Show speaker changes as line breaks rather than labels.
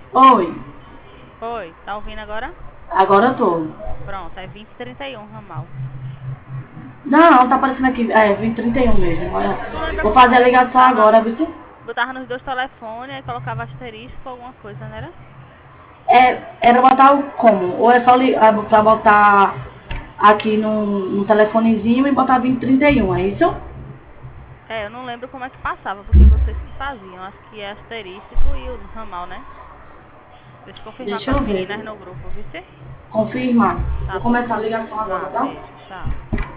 Oi,
Oi, tá ouvindo agora?
agora eu tô.
Pronto, é 2031 ramal.
Não, tá aparecendo aqui. É, 2031 mesmo. Olha.
Tu lembra
Vou
como
fazer a
era?
ligação agora, viu?
Botava nos dois telefones, aí colocava asterisco ou alguma coisa, não era?
Era botar o como? Ou é só pra botar aqui no telefonezinho e botar 2031, é isso?
É, eu não lembro como é que passava, porque vocês que faziam. Acho que é asterístico e o ramal, né? Deixa eu confirmar com
Deixa
as
eu ver.
meninas no grupo, viu?
Confirma.
Tá
Vou
bom.
começar a ligação agora,
Vá,
tá?
beijo, tchau.